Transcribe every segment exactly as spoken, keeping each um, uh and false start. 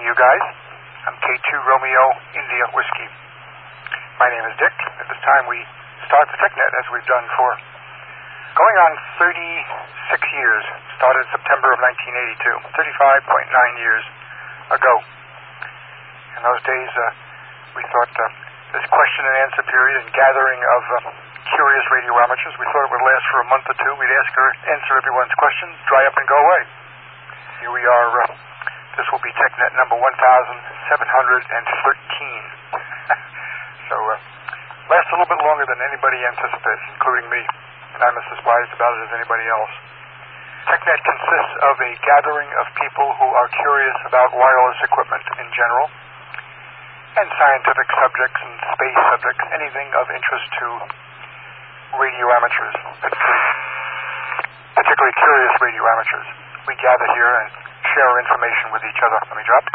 you guys. I'm K two Romeo India Whiskey. My name is Dick. At this time we start the TechNet as we've done for going on thirty-six years. Started September of nineteen eighty-two, thirty-five point nine years ago. In those days, uh, we thought uh, this question and answer period and gathering of uh, curious radio amateurs, we thought it would last for a month or two. We'd ask her, answer everyone's questions, dry up and go away. Here we are. Uh, this will be TechNet number one thousand seven hundred thirteen. So, uh, lasts a little bit longer than anybody anticipated, including me. And I'm as surprised about it as anybody else. TechNet consists of a gathering of people who are curious about wireless equipment in general, and scientific subjects and space subjects, anything of interest to radio amateurs, particularly curious radio amateurs. We gather here and share our information with each other. Let me drop.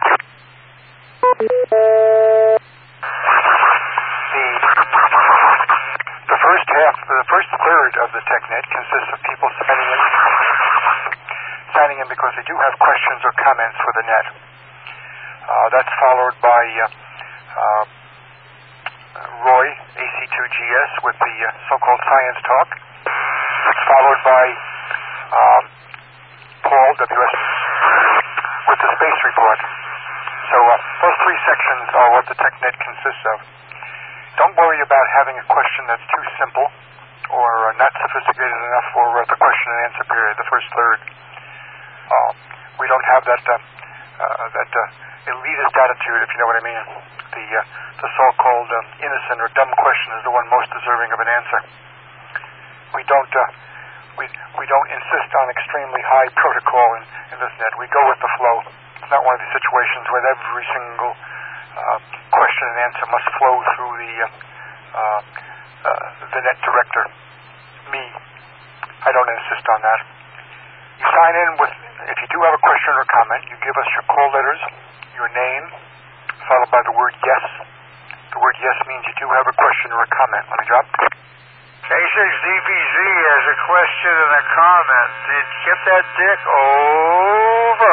The, the first half, the first third of the TechNet consists of people signing in, signing in because they do have questions or comments for the net. Uh, that's followed by uh, uh, Roy, A C two G S, with the uh, so-called Science Talk, followed by um, Paul, W S, with the Space Report. So uh, those three sections are what the TechNet consists of. Don't worry about having a question that's too simple or uh, not sophisticated enough for uh, the question and answer period, the first third. Uh, we don't have that uh, uh, that uh, elitist attitude, if you know what I mean. The uh, the so-called um, innocent or dumb question is the one most deserving of an answer. We don't uh, we we don't insist on extremely high protocol in, in this net. We go with the flow. It's not one of these situations where every single uh, question and answer must flow through the uh, uh, uh, the net director. Me, I don't insist on that. You sign in with, if you do have a question or comment, you give us your call letters, your name, followed by the word yes. The word yes means you do have a question or a comment. Let me drop. K six D P Z has a question and a comment. Did you get that, Dick? Over.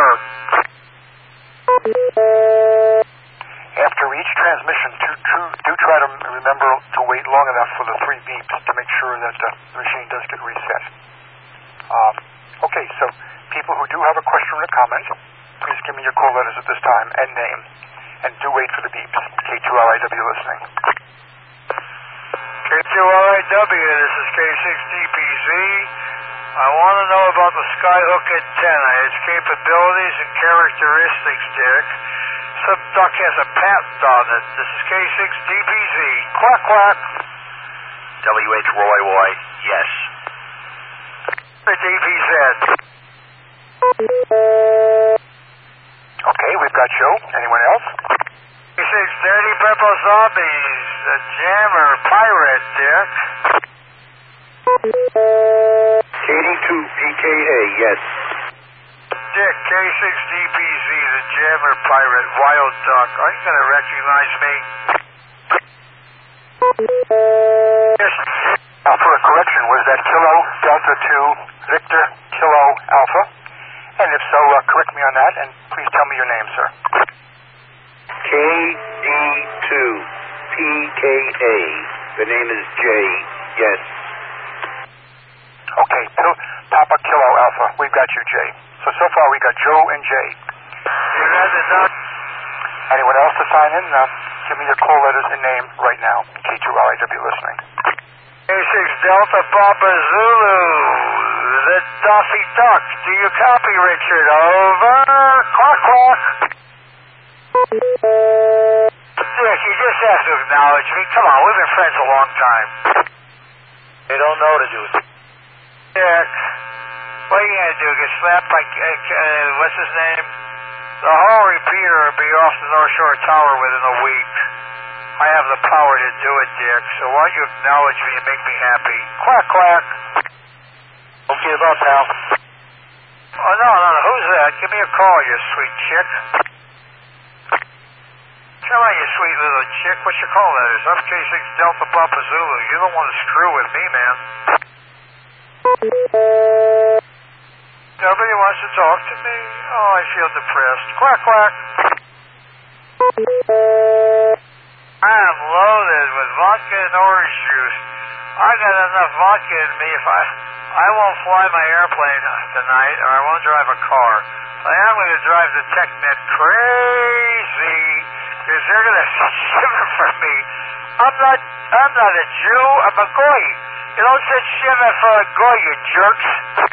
After each transmission, do, do, do try to remember to wait long enough for the three beeps to make sure that uh, the machine does get reset. Um, okay, so people who do have a question or a comment, please give me your call letters at this time and name. And do wait for the beeps. K two L I W listening. K two L I W, this is K six D P Z. I want to know about the Skyhook antenna, its capabilities and characteristics, Dick. Some duck has a patent on it. This is K six D P Z. Quack, quack. W H Roy Roy, yes. D P Z. Okay, we've got Joe. Anyone else? K six Dirty Purple Zombies, a jammer pirate, Dick. K D two P K A, yes. Dick, K six D P Z, the jammer pirate, wild duck. Are you going to recognize me? Yes. Uh, for a correction, was that Kilo Delta two Victor Kilo Alpha? And if so, uh, correct me on that, and please tell me your name, sir. K D two P K A. The name is Jay, yes. Okay, Pil- Papa Kilo Alpha. We've got you, Jay. So, so far we got Joe and Jay. You guys are done? Anyone else to sign in? Uh, give me your call letters and name right now. K two L I W listening. K six Delta Papa Zulu, the Duffy Duck. Do you copy, Richard? Over. Quack, quack. Dick, you just have to acknowledge me. Come on, we've been friends a long time. They don't know to do it. Dick, what are you going to do? Get slapped by, uh, uh, what's his name? The hall repeater will be off the North Shore Tower within a week. I have the power to do it, Dick, so why don't you acknowledge me and make me happy? Quack, quack. Don't give up, pal. Oh, no, no, no, who's that? Give me a call, you sweet chick. Come on, you sweet little chick. What's your call letters? I'm K six Delta Papa Zulu. You don't want to screw with me, man. Nobody wants to talk to me. Oh, I feel depressed. Quack, quack. I am loaded with vodka and orange juice. I got enough vodka in me if I... I won't fly my airplane tonight, or I won't drive a car. So I am going to drive the TechNet crazy, because they're going to shiver for me. I'm not... I'm not a Jew. I'm a goy. You don't say shiver for a goy, you jerks.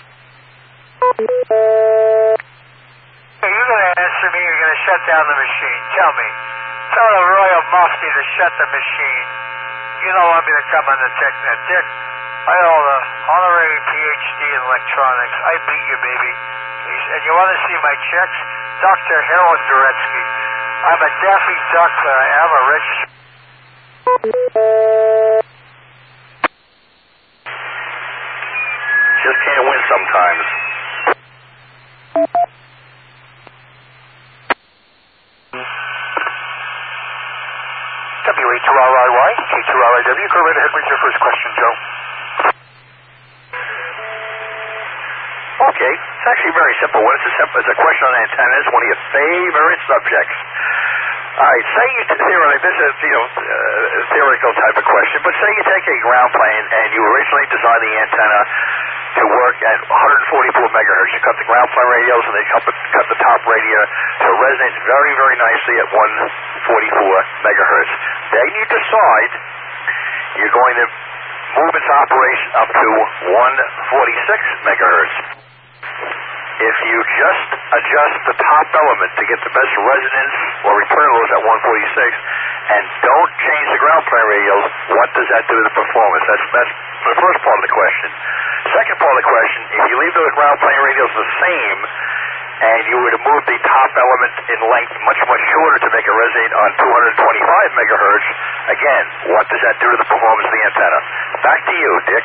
You're going to answer me, you're going to shut down the machine. Tell me. Tell the Royal Mufti to shut the machine. You don't want me to come on the TechNet. Dick, I hold a honorary P H D in electronics. I beat you, baby. And you want to see my checks? Doctor Harold Duretsky. I'm a Daffy Duck, but I am a rich... Just can't win sometimes. W A two R I Y, K two R I W. Go right ahead with your first question, Joe. Okay, it's actually very simple. What is a simple? It's a question on antennas, one of your favorite subjects. All right, say you theoretically, this is you know uh, a theoretical type of question, but say you take a ground plane and you originally designed the antenna to work at one forty-four megahertz. You cut the ground plane radios and they cut the, cut the top radio so it resonates very, very nicely at one forty-four megahertz. Then you decide you're going to move its operation up to one forty-six megahertz. If you just adjust the top element to get the best resonance or return loads at one forty-six and don't change the ground plane radios, what does that do to the performance? That's, that's the first part of the question. Second part of the question, if you leave those ground plane radios the same and you were to move the top element in length much, much shorter to make it resonate on two twenty-five megahertz, again, what does that do to the performance of the antenna? Back to you, Dick.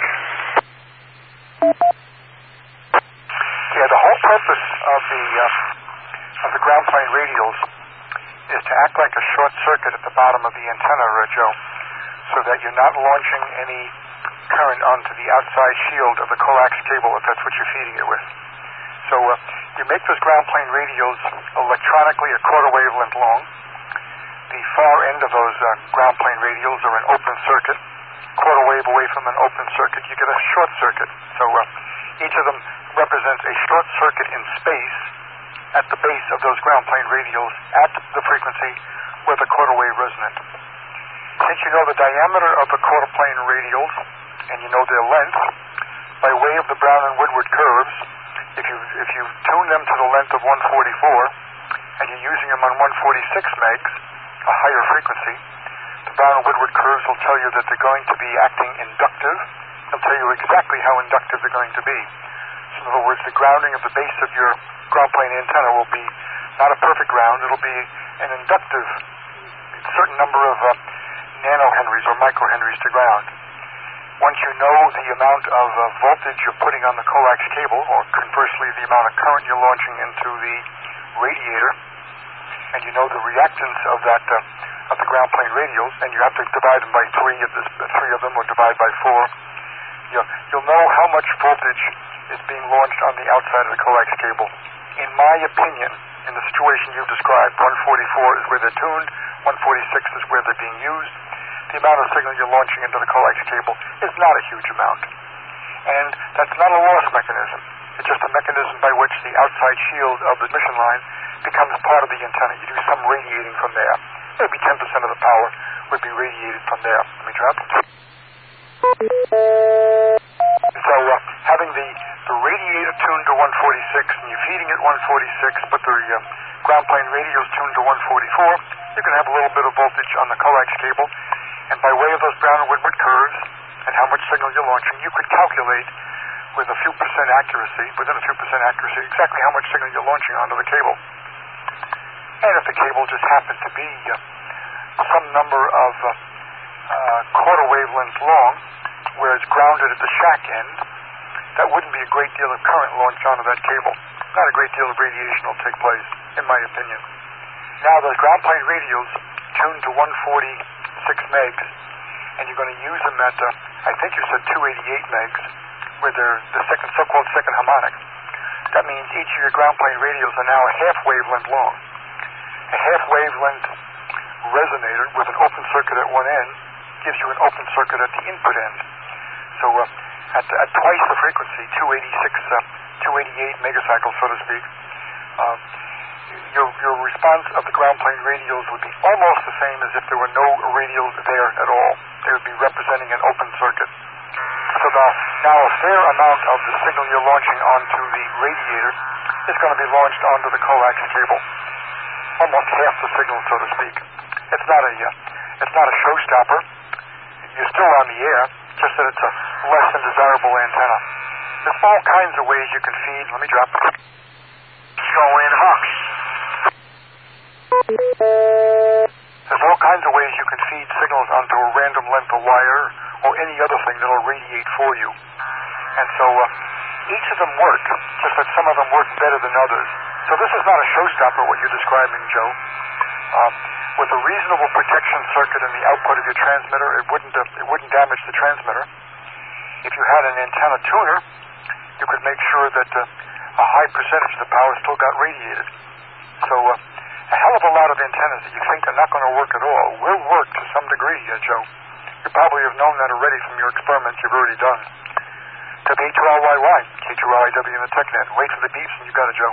Yeah, the whole purpose of the uh, of the ground plane radials is to act like a short circuit at the bottom of the antenna, uh, Joe, so that you're not launching any current onto the outside shield of the coax cable if that's what you're feeding it with. So uh, you make those ground plane radials electronically a quarter wavelength long. The far end of those uh, ground plane radials are an open circuit. Quarter wave away from an open circuit, you get a short circuit. So uh, each of them represents a short circuit in space at the base of those ground plane radials at the frequency where the quarter wave resonant. Since you know the diameter of the quarter plane radials and you know their length, by way of the Brown and Woodward curves, if you if you tune them to the length of one forty-four and you're using them on one forty-six megs, a higher frequency, the Brown and Woodward curves will tell you that they're going to be acting inductive. They'll tell you exactly how inductive they're going to be. So in other words, the grounding of the base of your ground plane antenna will be not a perfect ground, it'll be an inductive, a certain number of uh, nanohenries or microhenries to ground. Once you know the amount of uh, voltage you're putting on the coax cable, or conversely the amount of current you're launching into the radiator, and you know the reactance of that uh, of the ground plane radials, and you have to divide them by three of this, three of them, or divide by four, you'll, you'll know how much voltage is being launched on the outside of the coax cable. In my opinion, in the situation you've described, one forty-four is where they're tuned, one forty-six is where they're being used. The amount of signal you're launching into the coax cable is not a huge amount. And that's not a loss mechanism. It's just a mechanism by which the outside shield of the mission line becomes part of the antenna. You do some radiating from there. Maybe ten percent of the power would be radiated from there. Let me drop it. So uh, having the, the radiator tuned to one forty-six and you're feeding it one forty-six, but the uh, ground plane radio is tuned to one forty-four, you can have a little bit of voltage on the coax cable. And by way of those Brown and Woodward curves and how much signal you're launching, you could calculate with a few percent accuracy, within a few percent accuracy, exactly how much signal you're launching onto the cable. And if the cable just happened to be uh, some number of uh, uh, quarter wavelengths long, where it's grounded at the shack end, that wouldn't be a great deal of current launched onto that cable. Not a great deal of radiation will take place, in my opinion. Now, those ground plane radios tuned to one forty-six megs, and you're going to use them at, uh, I think you said two eighty-eight megs, where they're the second, so-called second harmonic. That means each of your ground plane radios are now a half wavelength long. A half wavelength resonator with an open circuit at one end gives you an open circuit at the input end. So uh, at, at twice the frequency, two eighty-six, uh, two eighty-eight megacycles, so to speak, uh, your, your response of the ground plane radials would be almost the same as if there were no radials there at all. They would be representing an open circuit. So the, now a fair amount of the signal you're launching onto the radiator is going to be launched onto the coax cable. Almost half the signal, so to speak. It's not a uh, it's not a showstopper. You're still on the air, just that it's a less than desirable antenna. There's all kinds of ways you can feed. Let me drop. Go in hooks. There's all kinds of ways you can feed signals onto a random length of wire or any other thing that'll radiate for you. And so uh, each of them work, just that some of them work better than others. So this is not a showstopper, what you're describing, Joe. Uh, with a reasonable protection circuit in the output of your transmitter, it wouldn't uh, it wouldn't damage the transmitter. If you had an antenna tuner, you could make sure that uh, a high percentage of the power still got radiated. So uh, a hell of a lot of antennas that you think are not going to work at all will work to some degree, uh, Joe. You probably have known that already from your experiments you've already done. W two L Y Y, K two L I W in the TechNet. Wait for the beeps and you got it, Joe.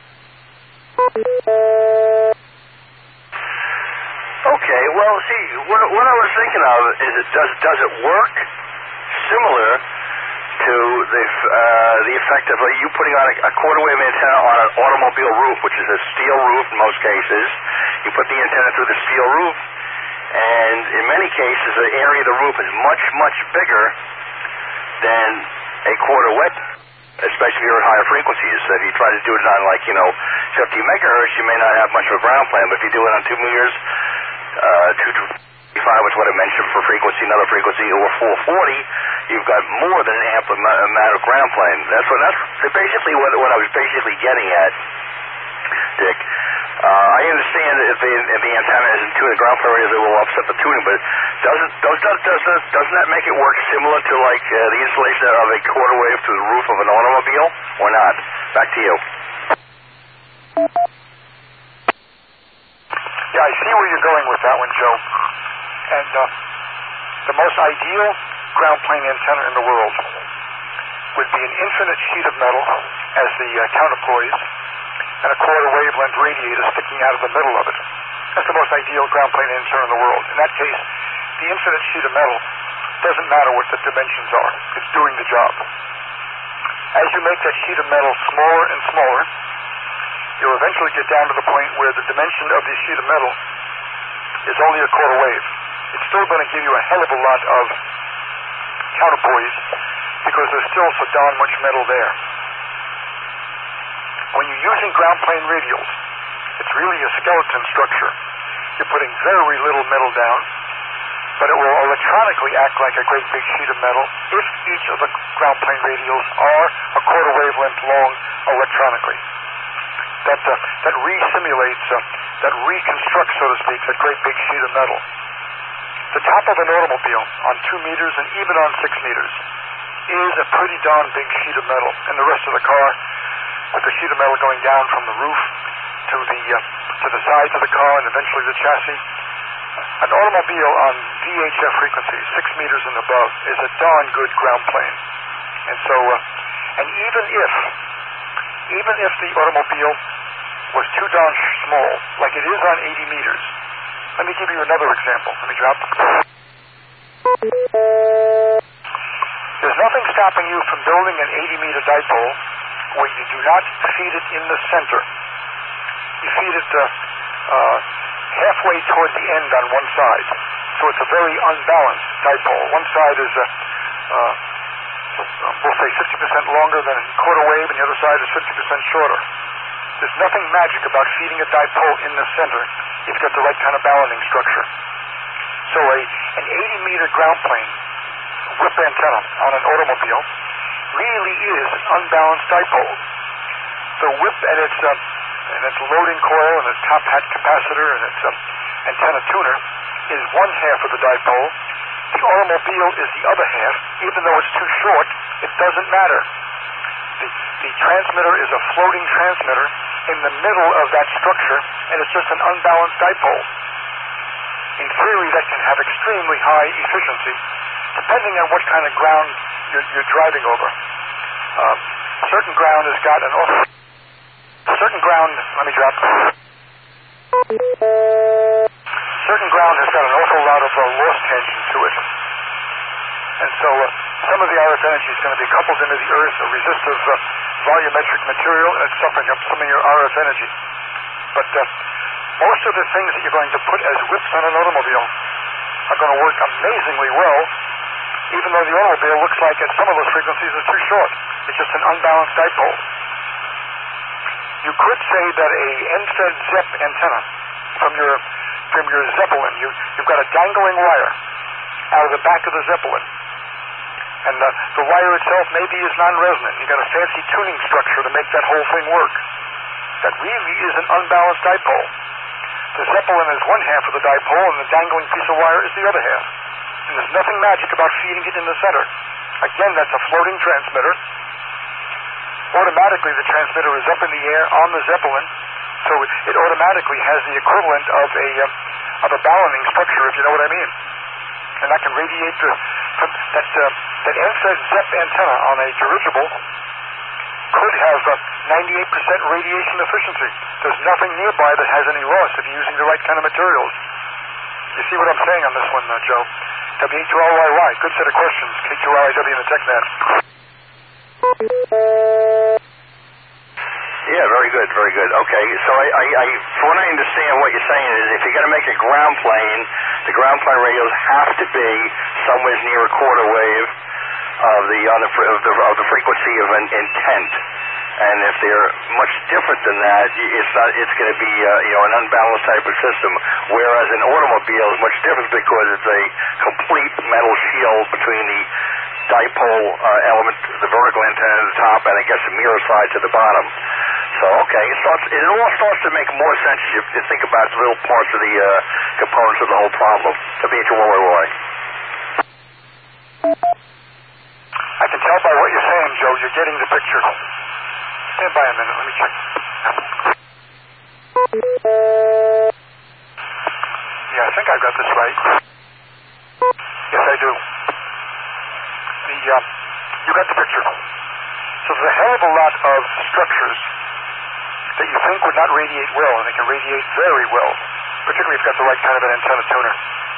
Okay, well, see, what, what I was thinking of is, it does does it work similar to the uh, the effect of uh, you putting on a, a quarter wave antenna on an automobile roof, which is a steel roof in most cases. You put the antenna through the steel roof, and in many cases, the area of the roof is much, much bigger than a quarter wave, especially if you're at higher frequencies. So if you try to do it on, like, you know, fifty megahertz, you may not have much of a ground plane, but if you do it on two meters, uh, two twenty-five, which is what I mentioned for frequency, another frequency, or four forty, you've got more than an ample amount of ground plane. That's what that's basically what what I was basically getting at, Dick. Uh, I understand that if the, if the antenna isn't tuned, the ground plane radios, it will upset the tuning, but doesn't does does does doesn't that make it work similar to like uh, the installation of a quarter wave through the roof of an automobile, or not? Back to you. Yeah, I see where you're going with that one, Joe. And uh, the most ideal ground plane antenna in the world would be an infinite sheet of metal as the uh, counterpoise and a quarter wavelength radiator sticking out of the middle of it. That's the most ideal ground plane antenna in the world. In that case, the infinite sheet of metal doesn't matter what the dimensions are. It's doing the job. As you make that sheet of metal smaller and smaller, you'll eventually get down to the point where the dimension of this sheet of metal is only a quarter wave. It's still going to give you a hell of a lot of counterpoise because there's still so darn much metal there. When you're using ground plane radials, it's really a skeleton structure. You're putting very little metal down, but it will electronically act like a great big sheet of metal if each of the ground plane radials are a quarter wavelength long electronically. That uh, that re-simulates, uh, that reconstructs, so to speak, that great big sheet of metal. The top of an automobile on two meters and even on six meters is a pretty darn big sheet of metal, and the rest of the car, with the sheet of metal going down from the roof to the uh, to the sides of the car and eventually the chassis. An automobile on V H F frequency, six meters and above, is a darn good ground plane. And so, uh, and even if, even if the automobile was too darn small, like it is on eighty meters, let me give you another example. Let me drop. There's nothing stopping you from building an eighty meter dipole where you do not feed it in the center. You feed it uh, uh, halfway toward the end on one side. So it's a very unbalanced dipole. One side is, uh, uh, we'll say, fifty percent longer than a quarter wave, and the other side is fifty percent shorter. There's nothing magic about feeding a dipole in the center if you've got the right kind of balancing structure. So a an eighty meter ground plane whip antenna on an automobile really is an unbalanced dipole. The whip and its uh, and its loading coil and its top hat capacitor and its uh, antenna tuner is one half of the dipole. The automobile is the other half. Even though it's too short, it doesn't matter. The, the transmitter is a floating transmitter in the middle of that structure, and it's just an unbalanced dipole. in theory, that can have extremely high efficiency, depending on what kind of ground you're, you're driving over. Um, certain ground has got an awful... Certain ground... Let me drop... Certain ground has got an awful lot of uh, loss tension to it. And so uh, some of the R F energy is going to be coupled into the earth, a resistive uh, volumetric material, and it's suffering up some of your R F energy. But uh, most of the things that you're going to put as whips on an automobile are going to work amazingly well, even though the automobile looks like at some of those frequencies is too short. It's just an unbalanced dipole. You could say that a end-fed ZEP antenna from your from your Zeppelin, you, you've got a dangling wire out of the back of the Zeppelin. And uh, the wire itself maybe is non-resonant. You've got a fancy tuning structure to make that whole thing work. That really is an unbalanced dipole. The Zeppelin is one half of the dipole, and the dangling piece of wire is the other half. And there's nothing magic about feeding it in the center. Again, that's a floating transmitter. Automatically, the transmitter is up in the air on the Zeppelin, so it automatically has the equivalent of a uh, of a balloting structure, if you know what I mean. And that can radiate the, that uh, that end-fed ZEP antenna on a dirigible could have uh, ninety-eight percent radiation efficiency. There's nothing nearby that has any loss if you're using the right kind of materials. You see what I'm saying on this one, uh, Joe? W eight two L Y Y, good set of questions. K two L I W in the TechNet. Yeah, very good, very good. Okay, so I, I, I, from what I understand, what you're saying is if you're going to make a ground plane, the ground plane radios have to be somewhere near a quarter wave of the on the of the, of the frequency of an intent, and if they're much different than that, it's not. It's going to be uh, you know an unbalanced type of system. Whereas an automobile is much different because it's a complete metal shield between the dipole uh, element, the vertical antenna at the top, and I guess a mirror side to the bottom. So, okay, it, starts, it all starts to make more sense if you think about the little parts of the uh, components of the whole problem. W H Y Y. I can tell by what you're saying, Joe, you're getting the picture. Stand by a minute, let me check. Yeah, I think I've got this right. Yes, I do. The, uh, you got the picture. So there's a hell of a lot of structures that you think would not radiate well, and they can radiate very well, particularly if you've got the right kind of an antenna tuner.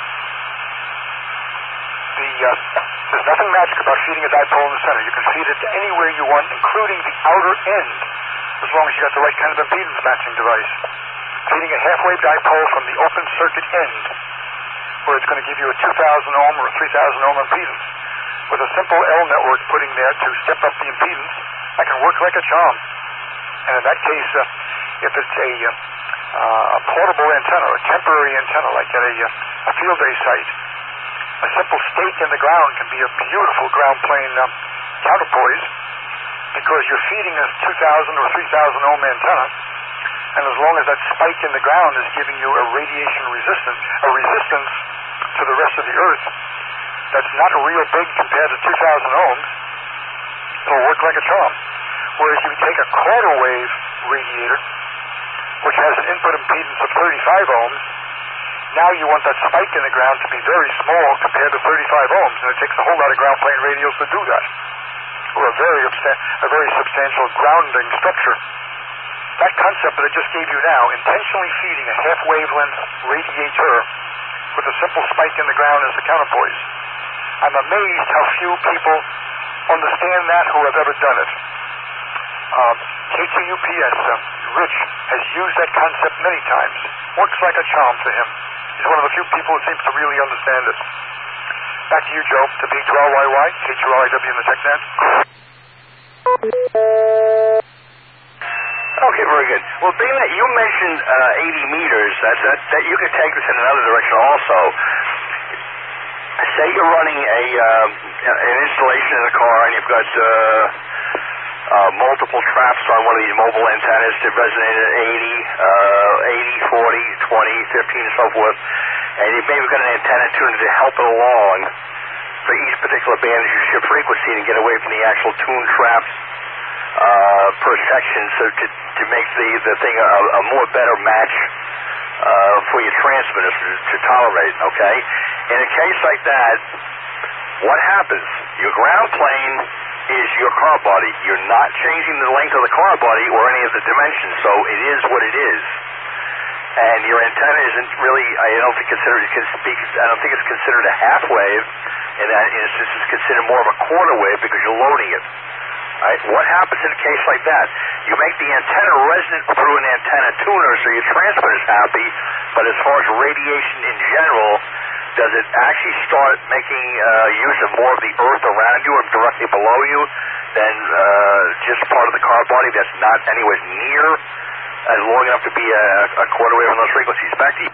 The, uh, there's nothing magic about feeding a dipole in the center. You can feed it to anywhere you want, including the outer end, as long as you got the right kind of impedance matching device. Feeding a half-wave dipole from the open circuit end, where it's going to give you a two thousand ohm or a three thousand ohm impedance, with a simple L network putting there to step up the impedance, that can work like a charm. And in that case, uh, if it's a, uh, a portable antenna, a temporary antenna, like at a, a field day site, a simple stake in the ground can be a beautiful ground plane um, counterpoise, because you're feeding a two thousand or three thousand ohm antenna, and as long as that spike in the ground is giving you a radiation resistance, a resistance to the rest of the earth, that's not real big compared to two thousand ohms, it'll work like a charm. Whereas you take a quarter wave radiator, which has an input impedance of thirty-five ohms, now you want that spike in the ground to be very small compared to thirty-five ohms, and it takes a whole lot of ground plane radios to do that, or a very, a very substantial grounding structure. That concept that I just gave you now, intentionally feeding a half wavelength radiator with a simple spike in the ground as a counterpoise, I'm amazed how few people understand that who have ever done it. Um, K two U P S, um, Rich, has used that concept many times. Works like a charm for him. He's one of the few people who seems to really understand it. Back to you, Joe. To B two L Y Y, K two L I W in the TechNet. Okay, very good. Well, being that you mentioned uh, eighty meters, that, that, that you could take this in another direction also. Say you're running a uh, an installation in a car and you've got uh, uh, multiple traps on one of these mobile antennas that resonate at eighty, uh, eighty, forty, twenty, fifteen, and so forth, and you've maybe got an antenna tuner to help it along for each particular band as you shift frequency and get away from the actual tune traps uh, per section, so to, to make the, the thing a, a more better match uh, for for your transmitters to, to tolerate, okay? In a case like that, what happens? Your ground plane is your car body. You're not changing the length of the car body or any of the dimensions, so it is what it is. And your antenna isn't really, I don't think considered, it can be, I don't think it's considered a half wave. In that instance, it's considered more of a quarter wave because you're loading it. Right? What happens in a case like that? You make the antenna resonant through an antenna tuner so your transmitter's happy, but as far as radiation in general, does it actually start making uh, use of more of the earth around you or directly below you than uh, just part of the car body that's not anywhere near as long enough to be a, a quarter wave on those frequencies? Back to you.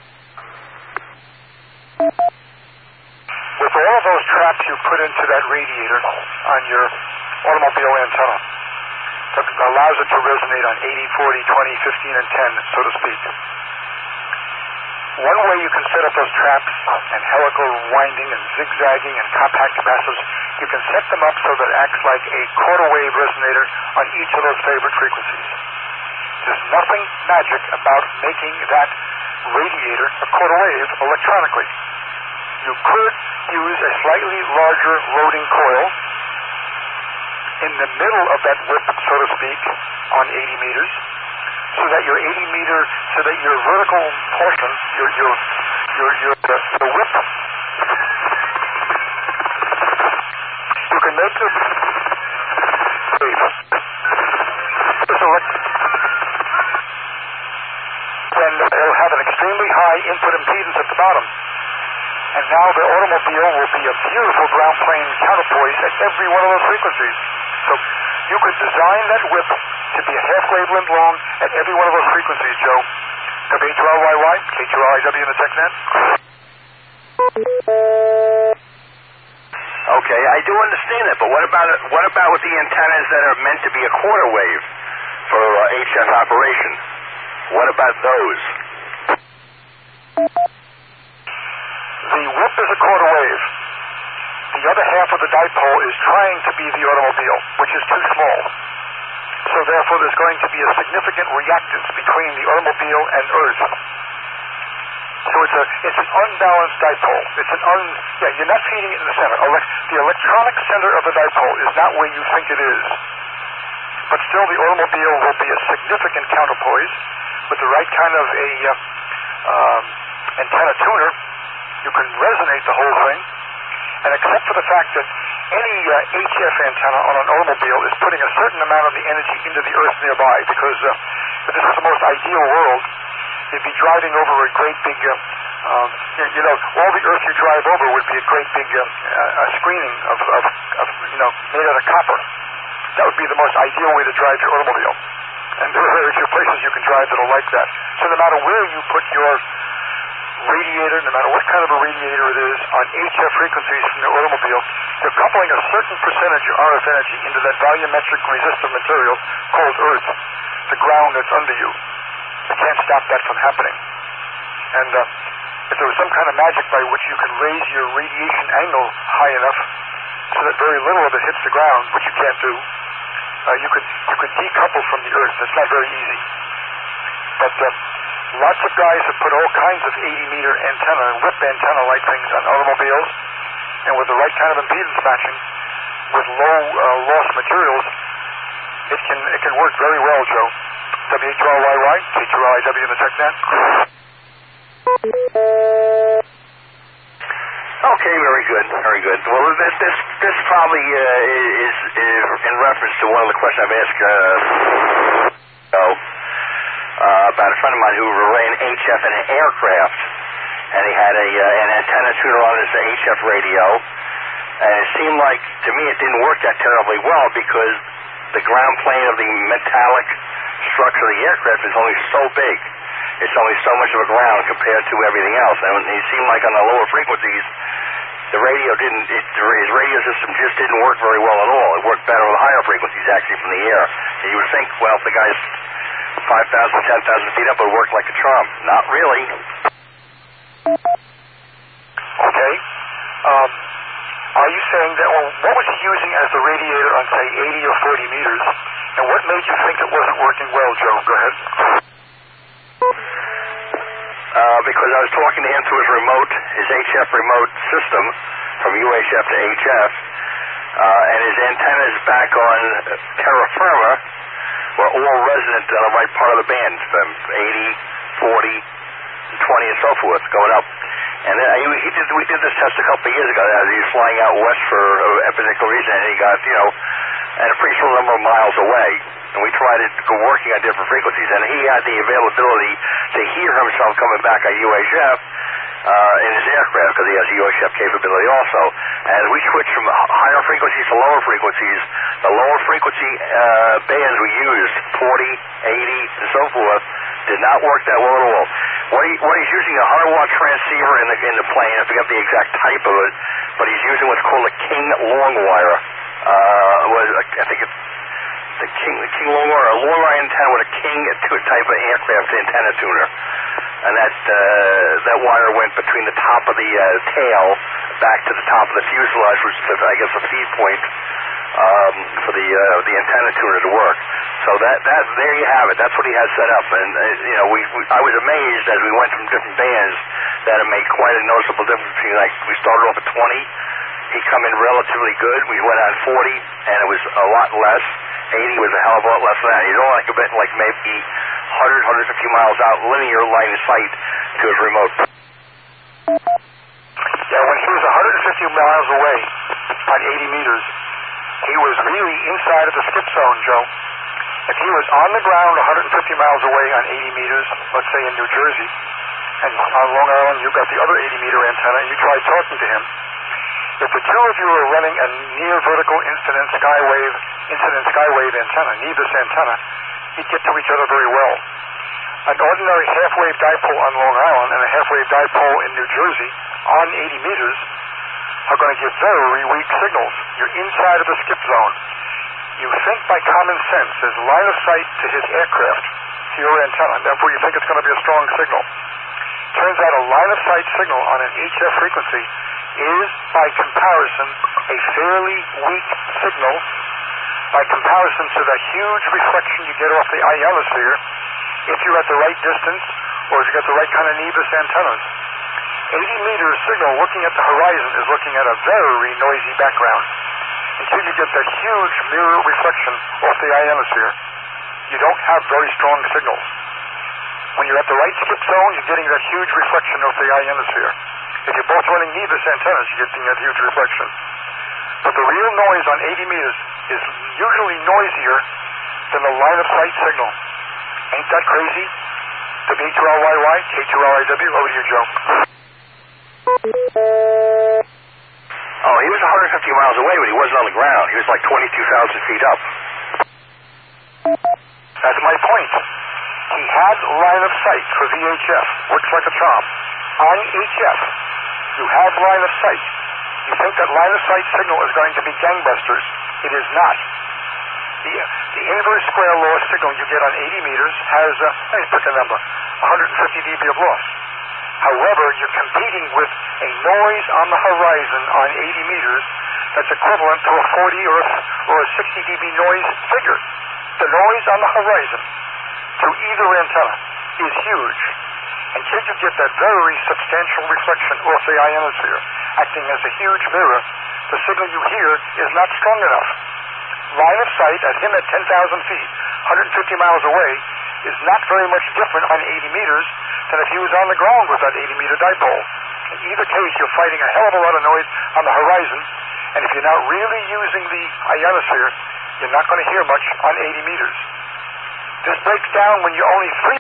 With all of those traps you put into that radiator on your automobile antenna that allows it to resonate on eighty, forty, twenty, fifteen, and ten, so to speak. One way you can set up those traps and helical winding and zigzagging and compact capacitors, you can set them up so that it acts like a quarter wave resonator on each of those favorite frequencies. There's nothing magic about making that radiator a quarter wave electronically. You could use a slightly larger loading coil in the middle of that whip, so to speak, on eighty meters, so that your eighty meter, so that your vertical portion, your your your your the, the whip, you can make this wave. This elect, then it'll have an extremely high input impedance at the bottom. And now the automobile will be a beautiful ground plane counterpoise at every one of those frequencies. So you could design that whip to be a half wavelength long at every one of those frequencies, Joe. W H R Y Y, K two R I W in the TechNet. Okay, I do understand that, but what about what about with the antennas that are meant to be a quarter wave for uh, H F operation? What about those? The whip is a quarter wave. The other half of the dipole is trying to be the automobile, which is too small. So therefore there's going to be a significant reactance between the automobile and Earth. So it's a it's an unbalanced dipole. It's an un yeah, you're not feeding it in the center. Elec the electronic center of the dipole is not where you think it is. But still the automobile will be a significant counterpoise with the right kind of a uh, um, antenna tuner. You can resonate the whole thing, and except for the fact that any uh, H F antenna on an automobile is putting a certain amount of the energy into the earth nearby, because uh, if this was the most ideal world, you'd be driving over a great big, uh, um, you, you know, all the earth you drive over would be a great big uh, uh, screening of, of, of, you know, made out of copper. That would be the most ideal way to drive your automobile. And there are very few places you can drive that are like that. So no matter where you put your radiator, no matter what kind of a radiator it is, on H F frequencies from the automobile, they're coupling a certain percentage of R F energy into that volumetric resistive material called Earth, the ground that's under you. You can't stop that from happening. And uh, if there was some kind of magic by which you could raise your radiation angle high enough so that very little of it hits the ground, which you can't do, uh, you could you could decouple from the Earth. That's not very easy. But uh, lots of guys have put all kinds of eighty meter antenna, whip antenna like things on automobiles, and with the right kind of impedance matching, with low uh, loss materials, it can it can work very well, Joe. W H R Y Y, K two R I W in the TechNet. Okay, very good, very good. Well, this this, this probably uh, is, is in reference to one of the questions I've asked uh, uh, about a friend of mine who ran H F in an aircraft, and he had a uh, an antenna tuner on his H F radio, and it seemed like, to me, it didn't work that terribly well because the ground plane of the metallic structure of the aircraft is only so big. It's only so much of a ground compared to everything else. And it seemed like on the lower frequencies, the radio didn't, it, his radio system just didn't work very well at all. It worked better with higher frequencies, actually, from the air. And you would think, well, if the guy's five thousand, ten thousand feet up, it would work like a charm. Not really. Okay. Um, are you saying that, well, what was he using as the radiator on, say, eighty or forty meters? And what made you think it wasn't working well, Joe? Go ahead. uh, because I was talking to him through his remote, his H F remote system from U H F to H F, uh, and his antennas back on terra firma were all resonant on the right part of the band, from eighty, forty, twenty, and so forth, going up. And then he, he did, we did this test a couple of years ago as he was flying out west for a particular reason, and he got, you know, at a pretty small number of miles away. And we tried it go working on different frequencies, and he had the availability to hear himself coming back on U H F uh, in his aircraft, because he has a U H F capability also. As we switched from higher frequencies to lower frequencies, the lower frequency uh, bands we used, forty, eighty, and so forth, did not work that well at all. What, he, what he's using, a one hundred watt transceiver in the, in the plane, I forget the exact type of it, but he's using what's called a King long wire. Uh, was I think it's the King, the King long wire, a long wire antenna with a King type of aircraft antenna tuner, and that uh, that wire went between the top of the uh, tail back to the top of the fuselage, which is, I guess, a feed point um, for the uh, the antenna tuner to work. So that that there you have it. That's what he has set up, and uh, you know, we, we I was amazed as we went from different bands that it made quite a noticeable difference between, like, we started off at twenty. He come in relatively good. We went on forty, and it was a lot less. eighty was a hell of a lot less than that. He's only like a bit, like maybe one hundred, one hundred fifty miles out, linear line of sight to his remote. Yeah, when he was one hundred fifty miles away on eighty meters, he was really inside of the skip zone, Joe. If he was on the ground one hundred fifty miles away on eighty meters, let's say in New Jersey, and on Long Island you've got the other eighty meter antenna, and you tried talking to him, if the two of you were running a near vertical incident skywave incident skywave antenna, Nevis antenna, you'd get to each other very well. An ordinary half-wave dipole on Long Island and a half-wave dipole in New Jersey on eighty meters are going to give very weak signals. You're inside of the skip zone. You think by common sense there's line of sight to his aircraft, to your antenna, therefore you think it's going to be a strong signal. Turns out a line of sight signal on an H F frequency is, by comparison, a fairly weak signal by comparison to the huge reflection you get off the ionosphere if you're at the right distance or if you got the right kind of Nevis antennas. eighty meter signal looking at the horizon is looking at a very noisy background. Until you get the huge mirror reflection off the ionosphere, you don't have very strong signals. When you're at the right skip zone, you're getting that huge reflection off the ionosphere. If you're both running Nevis antennas, you're getting that huge reflection. But the real noise on eighty meters is usually noisier than the line of sight signal. Ain't that crazy? W two L Y Y, K two L I W, over to you, Joe. Oh, he was one hundred fifty miles away, but he wasn't on the ground. He was like twenty-two thousand feet up. That's my point. He had line of sight for V H F. Works like a charm. On H F, you have line of sight. You think that line of sight signal is going to be gangbusters. It is not. The, the inverse square law signal you get on eighty meters has, uh, let me pick a number, one hundred fifty decibels of loss. However, you're competing with a noise on the horizon on eighty meters that's equivalent to a forty or a, or a sixty decibel noise figure. The noise on the horizon to either antenna is huge. Until you get that very substantial reflection off the ionosphere, acting as a huge mirror, the signal you hear is not strong enough. Line of sight at him at ten thousand feet, one hundred fifty miles away, is not very much different on eighty meters than if he was on the ground with that eighty meter dipole. In either case, you're fighting a hell of a lot of noise on the horizon, and if you're not really using the ionosphere, you're not going to hear much on eighty meters. This breaks down when you're only three...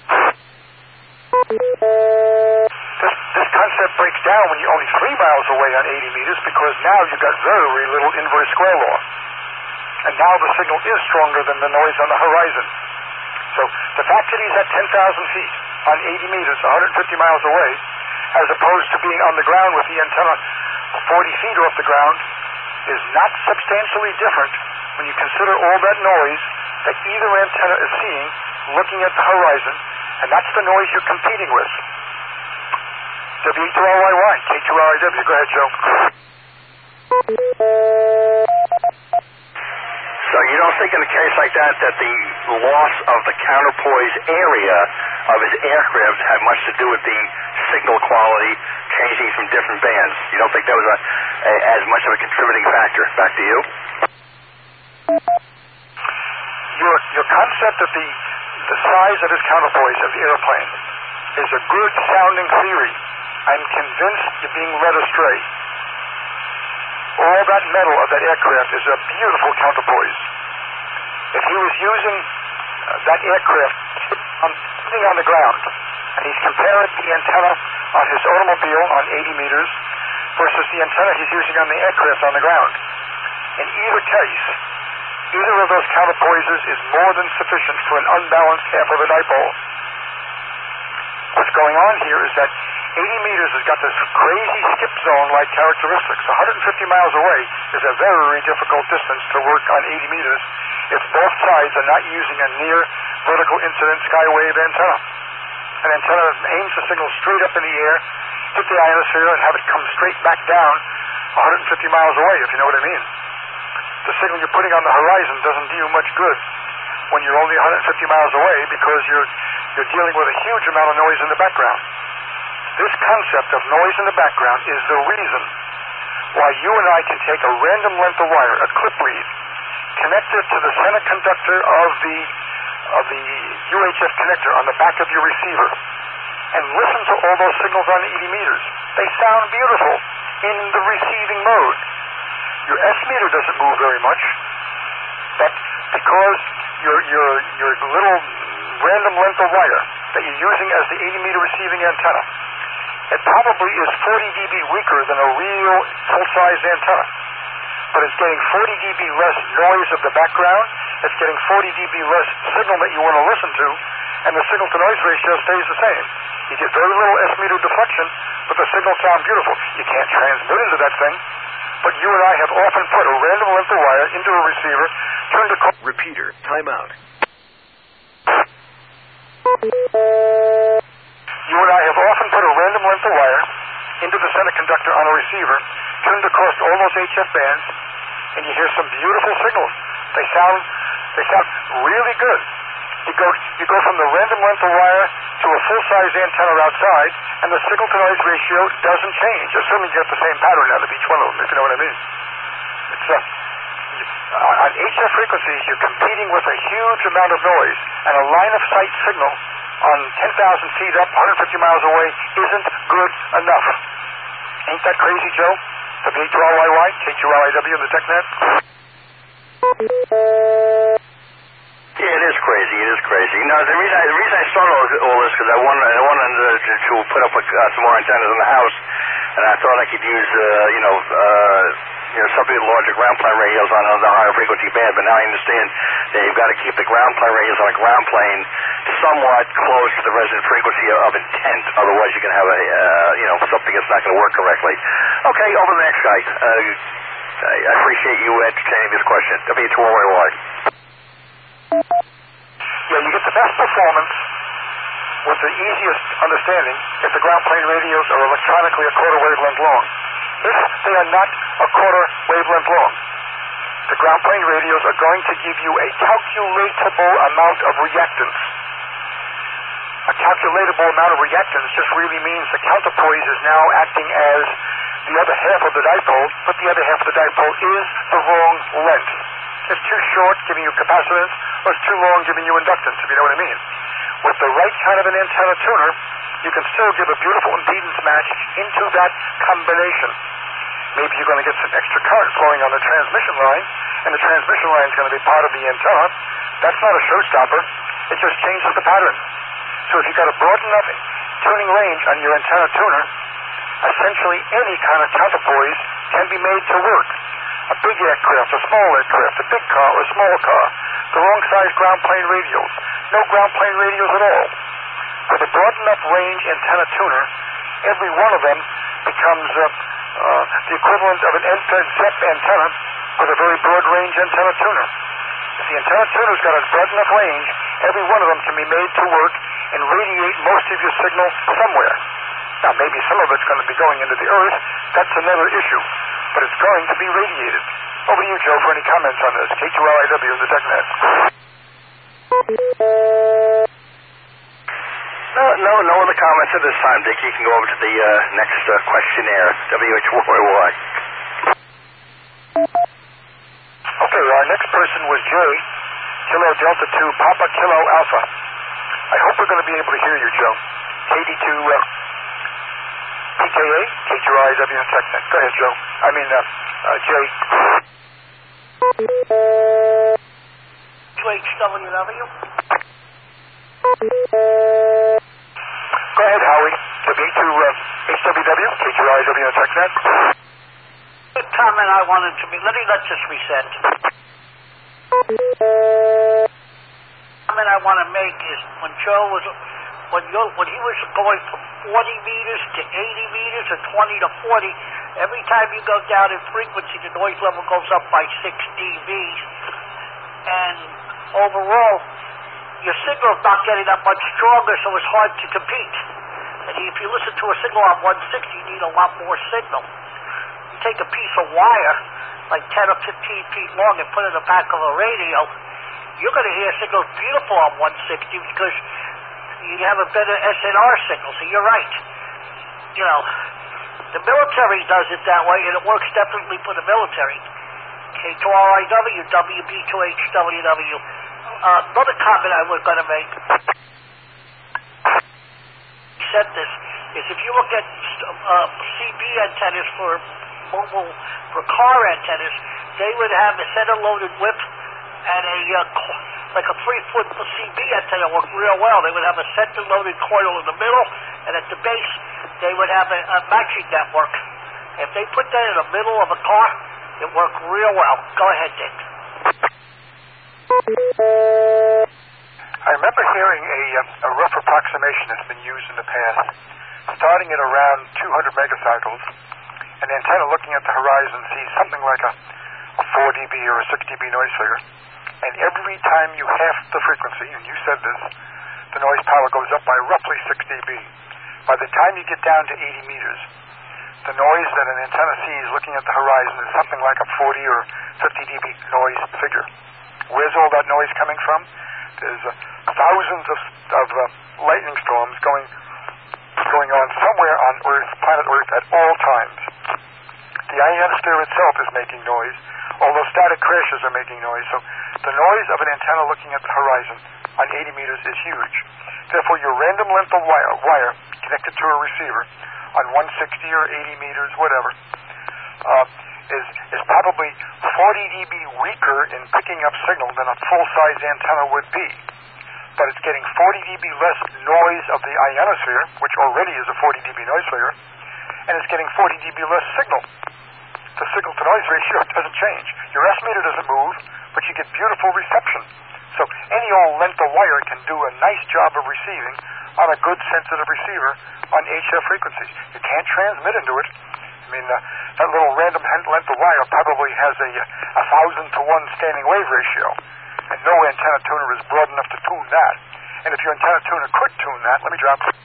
This, this concept breaks down when you're only three miles away on eighty meters, because now you've got very little inverse square law. And now the signal is stronger than the noise on the horizon. So the fact that he's at ten thousand feet on eighty meters, one hundred fifty miles away, as opposed to being on the ground with the antenna forty feet off the ground, is not substantially different when you consider all that noise that either antenna is seeing looking at the horizon, and that's the noise you're competing with. W two L Y Y, K two L I W. Go ahead, Joe. So you don't think in a case like that that the loss of the counterpoise area of his aircraft had much to do with the signal quality changing from different bands. You don't think that was a, a, as much of a contributing factor? Back to you. Your your concept of the the size of his counterpoise of the airplane is a good sounding theory. I'm convinced you're being led astray. All that metal of that aircraft is a beautiful counterpoise. If he was using uh, that aircraft on, sitting on the ground, and he's comparing the antenna on his automobile on eighty meters versus the antenna he's using on the aircraft on the ground, in either case, either of those counterpoises is more than sufficient for an unbalanced half of a dipole. What's going on here is that eighty meters has got this crazy skip zone-like characteristics. one hundred fifty miles away is a very difficult distance to work on eighty meters if both sides are not using a near vertical incident skywave antenna. An antenna aims the signal straight up in the air, hit the ionosphere, and have it come straight back down one hundred fifty miles away, if you know what I mean. The signal you're putting on the horizon doesn't do you much good when you're only one hundred fifty miles away because you're you're dealing with a huge amount of noise in the background. This concept of noise in the background is the reason why you and I can take a random length of wire, a clip lead, connect it to the center conductor of the of the U H F connector on the back of your receiver and listen to all those signals on eighty meters. They sound beautiful in the receiving mode. Your S meter doesn't move very much, but because your your your little random length of wire that you're using as the eighty meter receiving antenna, it probably is forty decibels weaker than a real full-size antenna. But it's getting forty decibels less noise of the background, it's getting forty decibels less signal that you want to listen to, and the signal-to-noise ratio stays the same. You get very little S-meter deflection, but the signals sound beautiful. You can't transmit into that thing, but you and I have often put a random length of wire into a receiver, turned a... Repeater, timeout. You and I have often put a random length of wire into the center conductor on a receiver, turned across all those H F bands, and you hear some beautiful signals. They sound, they sound really good. You go, you go from the random length of wire to a full-size antenna outside, and the signal-to-noise ratio doesn't change, assuming you get the same pattern out of each one of them, if you know what I mean. It's uh, you, uh, on H F frequencies, you're competing with a huge amount of noise, and a line-of-sight signal on ten thousand feet up, one hundred fifty miles away, isn't good enough. Ain't that crazy, Joe? W two L Y Y, K two L I W in the TechNet? Yeah, it is crazy. It is crazy. Now, the reason I, the reason I started all, all this because I wanted I wanted to, to put up a, uh, some more antennas in the house, and I thought I could use uh, you know uh, you know something with larger ground plane radios on the higher frequency band. But now I understand that you've got to keep the ground plane radios on a ground plane somewhat close to the resonant frequency of intent. Otherwise, you can have a uh, you know something that's not going to work correctly. Okay, over to the next guy. Uh, I appreciate you entertaining this question. W two L Y Y. Yeah, you get the best performance with the easiest understanding if the ground plane radios are electronically a quarter wavelength long. If they are not a quarter wavelength long, the ground plane radios are going to give you a calculatable amount of reactance. A calculatable amount of reactance just really means the counterpoise is now acting as the other half of the dipole, but the other half of the dipole is the wrong length. It's too short, giving you capacitance, or it's too long, giving you inductance, if you know what I mean. With the right kind of an antenna tuner, you can still give a beautiful impedance match into that combination. Maybe you're going to get some extra current flowing on the transmission line, and the transmission line is going to be part of the antenna. That's not a showstopper. It just changes the pattern. So if you've got a broad enough tuning range on your antenna tuner, essentially any kind of counterpoise can be made to work. A big aircraft, a small aircraft, a big car, or a small car, the wrong size ground plane radios, no ground plane radios at all. With a broad enough range antenna tuner, every one of them becomes uh, uh, the equivalent of an N P E D Z E P antenna with a very broad range antenna tuner. If the antenna tuner's got a broad enough range, every one of them can be made to work and radiate most of your signal somewhere. Now, maybe some of it's going to be going into the earth. That's another issue. But it's going to be radiated. Over to you, Joe, for any comments on this. K two L I W in the TechNet. comments at this time, Dick. You can go over to the uh, next uh, questionnaire, W H Y Y. Okay, our next person was Jay, Kilo Delta two, Papa Kilo Alpha. I hope we're going to be able to hear you, Joe. K D two uh, P K A, K Q R I W and TechNet. Go ahead, Joe. I mean, uh, uh, Jay. two H W W. Go ahead, Howie. W two uh, H W W, K Q R I W and TechNet. The comment I wanted to make, let me let this reset. Comment I want to make is when Joe was, when, you, when he was going from forty meters to eighty meters or twenty to forty, every time you go down in frequency, the noise level goes up by six decibels. And overall, your signal's not getting that much stronger, so it's hard to compete. And if you listen to a signal on one sixty, you need a lot more signal. You take a piece of wire, like ten or fifteen feet long, and put it in the back of a radio, you're going to hear signals beautiful on one sixty because you have a better S N R signal, so you're right. You know, the military does it that way, and it works definitely for the military. K two R I W, W B two H W W. Uh, another comment I was going to make, said this, is if you look at uh, C B antennas for mobile, for car antennas, they would have a center-loaded whip and a, uh, like a three-foot C B antenna work real well. They would have a center-loaded coil in the middle, and at the base, they would have a, a matching network. If they put that in the middle of a car, it worked real well. Go ahead, Dick. I remember hearing a, uh, a rough approximation that's been used in the past, starting at around two hundred megacycles. An antenna looking at the horizon sees something like a, a four decibel or a six decibel noise figure. And every time you half the frequency, and you said this, the noise power goes up by roughly six decibels. By the time you get down to eighty meters, the noise that an antenna sees looking at the horizon is something like a forty or fifty decibel noise figure. Where's all that noise coming from? There's uh, thousands of, of uh, lightning storms going going on somewhere on Earth, planet Earth, at all times. The ionosphere itself is making noise, although static crashes are making noise. So the noise of an antenna looking at the horizon on eighty meters is huge. Therefore, your random length of wire, wire connected to a receiver on one sixty or eighty meters, whatever, uh, is is probably forty decibels weaker in picking up signal than a full-size antenna would be. But it's getting forty decibels less noise of the ionosphere, which already is a forty decibel noise figure, and it's getting forty decibels less signal. The signal-to-noise ratio doesn't change. Your S meter doesn't move, but you get beautiful reception. So any old length of wire can do a nice job of receiving on a good sensitive receiver on H F frequencies. You can't transmit into it. I mean, uh, that little random length of wire probably has a, a thousand to one standing wave ratio, and no antenna tuner is broad enough to tune that. And if your antenna tuner could tune that, let me drop it.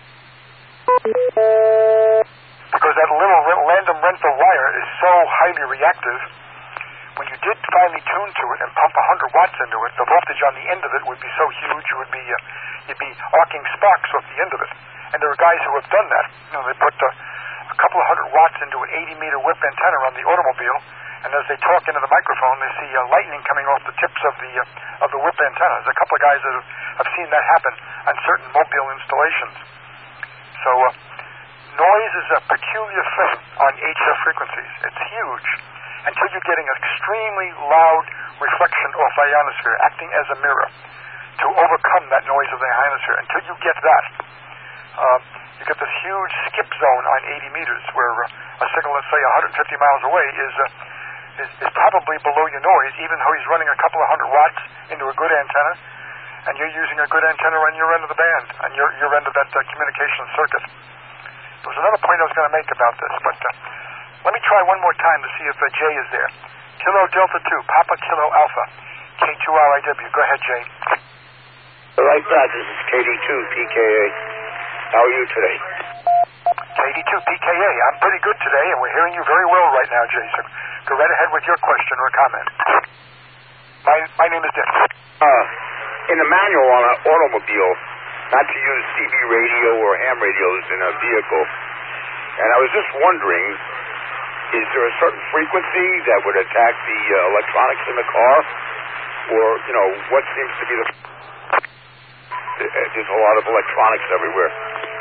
Because that little random length of wire is so highly reactive, when you did finally tune to it and pump one hundred watts into it, the voltage on the end of it would be so huge you would be uh, you'd be arcing sparks off the end of it. And there are guys who have done that. You know, they put uh, a couple of hundred watts into an eighty meter whip antenna on the automobile, and as they talk into the microphone, they see uh, lightning coming off the tips of the uh, of the whip antenna. There's a couple of guys that have, have seen that happen on certain mobile installations. So uh, noise is a peculiar thing on H F frequencies. It's huge until you're getting an extremely loud reflection off the ionosphere, acting as a mirror to overcome that noise of the ionosphere. Until you get that, uh, you get this huge skip zone on eighty meters where uh, a signal, let's say one hundred fifty miles away, is, uh, is is probably below your noise, even though he's running a couple of hundred watts into a good antenna, and you're using a good antenna on your end of the band, on your, your end of that uh, communication circuit. There was another point I was going to make about this, but uh, let me try one more time to see if uh, Jay is there. Kilo Delta two, Papa Kilo Alpha, K two R I W. Go ahead, Jay. Like that, this is K D two P K A. How are you today? K D two P K A. I'm pretty good today, and we're hearing you very well right now, Jay. So go right ahead with your question or comment. My my name is Dick. Uh, in the manual on an automobile, not to use C B radio or ham radios in a vehicle. And I was just wondering, is there a certain frequency that would attack the uh, electronics in the car? Or, you know, what seems to be the... There's a lot of electronics everywhere.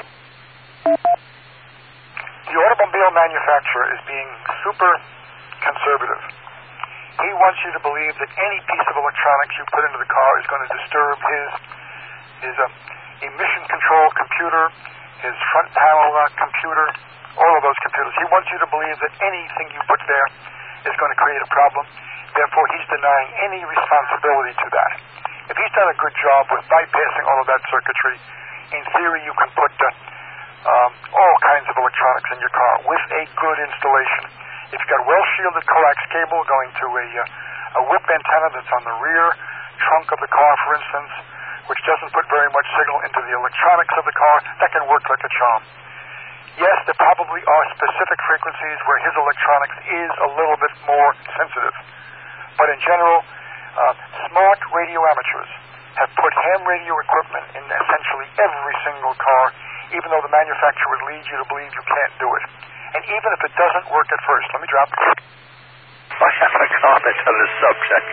The automobile manufacturer is being super conservative. He wants you to believe that any piece of electronics you put into the car is going to disturb his his uh, emission control computer, his front panel uh, computer, all of those computers. He wants you to believe that anything you put there is going to create a problem. Therefore, he's denying any responsibility to that. If he's done a good job with bypassing all of that circuitry, in theory you can put uh, um, all kinds of electronics in your car with a good installation. If you've got well-shielded coax cable going to a, uh, a whip antenna that's on the rear trunk of the car, for instance, which doesn't put very much signal into the electronics of the car, that can work like a charm. Yes, there probably are specific frequencies where his electronics is a little bit more sensitive. But in general, uh, smart radio amateurs have put ham radio equipment in essentially every single car, even though the manufacturer would lead you to believe you can't do it. And even if it doesn't work at first, let me drop. I have a comment on this subject.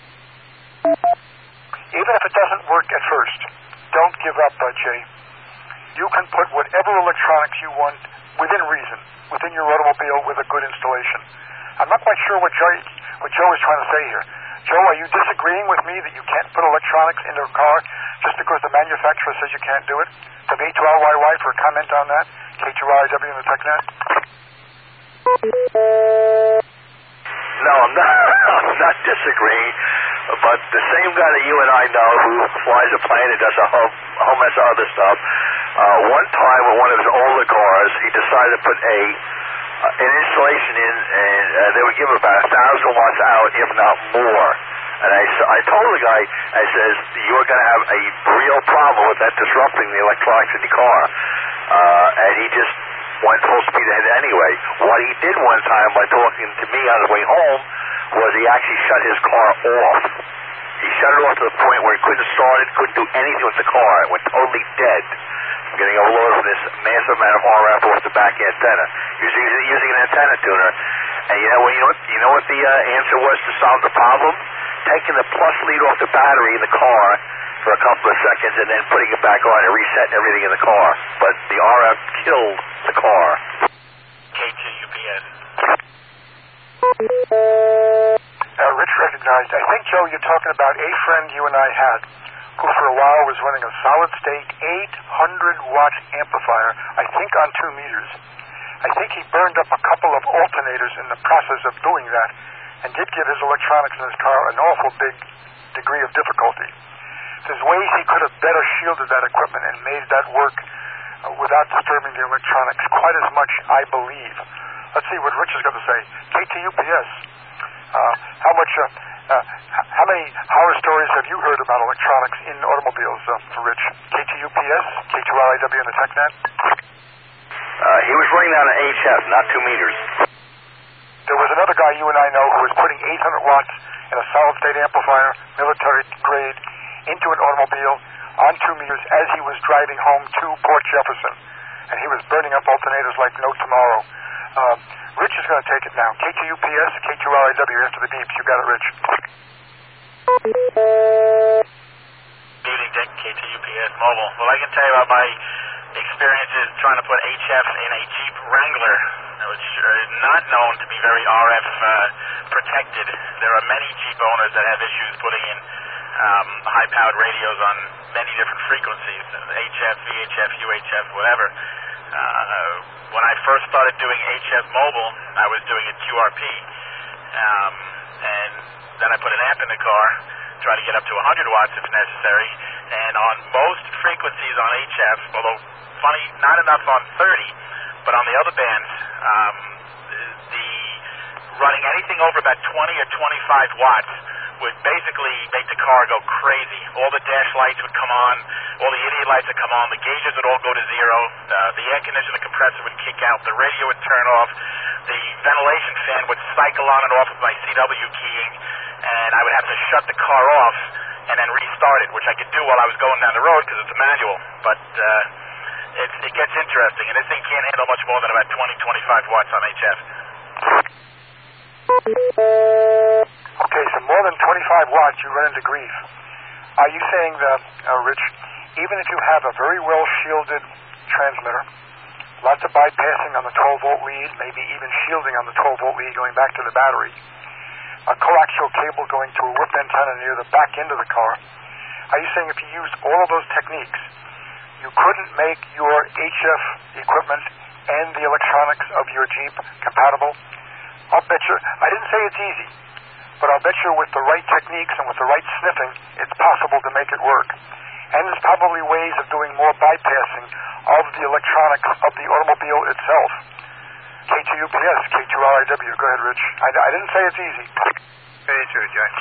Even if it doesn't work at first, don't give up, uh, Jay. You can put whatever electronics you want within reason, within your automobile with a good installation. I'm not quite sure what Joe, what Joe is trying to say here. Joe, are you disagreeing with me that you can't put electronics into a car just because the manufacturer says you can't do it? From A to L Y Y for a comment on that. K two R I W in the TechNet. No, I'm not, I'm not disagreeing, but the same guy that you and I know who flies a plane and does a whole, a whole mess of other stuff, uh, one time with one of his older cars, he decided to put a uh, an installation in, and uh, they would give about a thousand watts out, if not more. And I, I told the guy, I says, you're going to have a real problem with that disrupting the electronics in the car. Uh, and he just went full speed ahead anyway. What he did one time by talking to me on his way home was he actually shut his car off. He shut it off to the point where he couldn't start it, couldn't do anything with the car. It went totally dead. Getting overloaded with this massive amount of R F off the back antenna. He was using, using an antenna tuner. And you know, you know, what, you know what the uh, answer was to solve the problem? Taking the plus lead off the battery in the car for a couple of seconds and then putting it back on and resetting everything in the car. But the R F killed the car. K T U P S. Uh, Rich recognized, I think, Joe, you're talking about a friend you and I had who for a while was running a solid-state eight hundred watt amplifier, I think on two meters. I think he burned up a couple of alternators in the process of doing that and did give his electronics in his car an awful big degree of difficulty. There's ways he could have better shielded that equipment and made that work uh, without disturbing the electronics quite as much, I believe. Let's see what Rich is going to say. K T U P S, uh, how much, uh, uh, how many horror stories have you heard about electronics in automobiles, uh, for Rich? K T U P S, K two R I W in the TechNet? Uh, he was running on an H F, not two meters. There was another guy you and I know who was putting eight hundred watts in a solid-state amplifier, military grade, into an automobile on two meters as he was driving home to Port Jefferson. And he was burning up alternators like no tomorrow. Um, Rich is going to take it now. K two U P S, K two R I W after the beeps. You got it, Rich. Good evening, Dick. K two U P S Mobile. Well, I can tell you about my experiences trying to put H Fs in a Jeep Wrangler, which are not known to be very R F uh, protected. There are many Jeep owners that have issues putting in um, high-powered radios on many different frequencies, H F, V H F, U H F, whatever. Uh, when I first started doing H F Mobile, I was doing it Q R P, um, and then I put an amp in the car, try to get up to one hundred watts if necessary, and on most frequencies on H F, although funny, not enough on thirty, but on the other bands, um, the running anything over about twenty or twenty-five watts would basically make the car go crazy. All the dash lights would come on, all the idiot lights would come on, the gauges would all go to zero, uh, the air conditioner compressor would kick out, the radio would turn off, the ventilation fan would cycle on and off with my C W keying, and I would have to shut the car off and then restart it, which I could do while I was going down the road because it's a manual. But uh, it, it gets interesting, and this thing can't handle much more than about twenty, twenty-five watts on H F. Okay, so more than twenty-five watts, you run into grief. Are you saying that, uh, Rich, even if you have a very well-shielded transmitter, lots of bypassing on the twelve-volt lead, maybe even shielding on the twelve-volt lead going back to the battery, a coaxial cable going to a whip antenna near the back end of the car, are you saying if you used all of those techniques, you couldn't make your H F equipment and the electronics of your Jeep compatible? I'll bet you, I didn't say it's easy, but I'll bet you with the right techniques and with the right sniffing, it's possible to make it work. And there's probably ways of doing more bypassing of the electronics of the automobile itself. K two U P S, K two R I W. Go ahead, Rich. I, I didn't say it's easy. K two, Jack.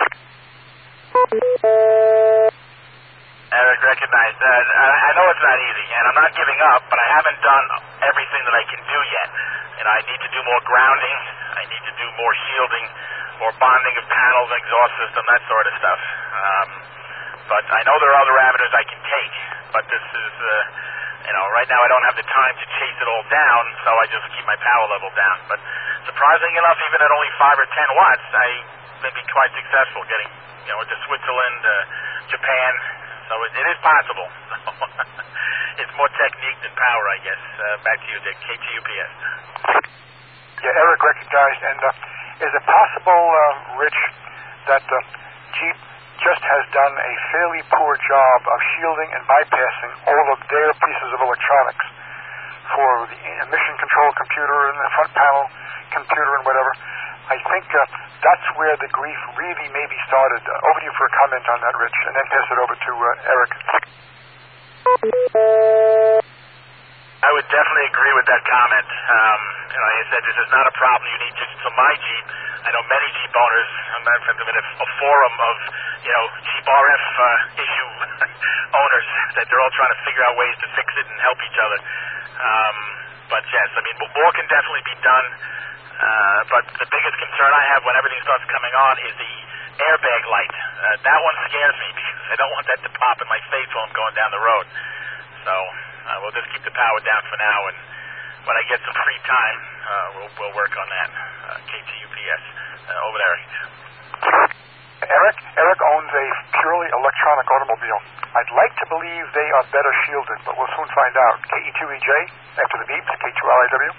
Eric, recognized. Uh, I know it's not easy, and I'm not giving up, but I haven't done everything that I can do yet. You know, I need to do more grounding. I need to do more shielding, more bonding of panels, exhaust system, that sort of stuff. Um, but I know there are other avenues I can take, but this is, uh, you know, right now I don't have the time to chase it all down, so I just keep my power level down. But surprisingly enough, even at only five or ten watts, I've been quite successful getting, you know, into Switzerland, uh, Japan, so it, it is possible. It's more technique than power, I guess. Uh, back to you, Dick, K T U P S. Yeah, Eric recognized. And uh, is it possible, uh, Rich, that uh, Jeep just has done a fairly poor job of shielding and bypassing all of their pieces of electronics for the emission control computer and the front panel computer and whatever? I think uh, that's where the grief really maybe started. Uh, over to you for a comment on that, Rich, and then pass it over to uh, Eric. I would definitely agree with that comment. Um, you know, like I said, this is not a problem unique just to my Jeep. I know many Jeep owners. I'm in a forum of, you know, Jeep R F uh, issue owners that they're all trying to figure out ways to fix it and help each other. Um, but yes, I mean, more can definitely be done. Uh, but the biggest concern I have when everything starts coming on is the airbag light. Uh, that one scares me because I don't want that to pop in my face while I'm going down the road. So uh, we'll just keep the power down for now, and when I get some free time, uh, we'll, we'll work on that. Uh, K T U P S. Uh, over there. Eric, Eric owns a purely electronic automobile. I'd like to believe they are better shielded, but we'll soon find out. K E two E J, after the beeps, K two R I W.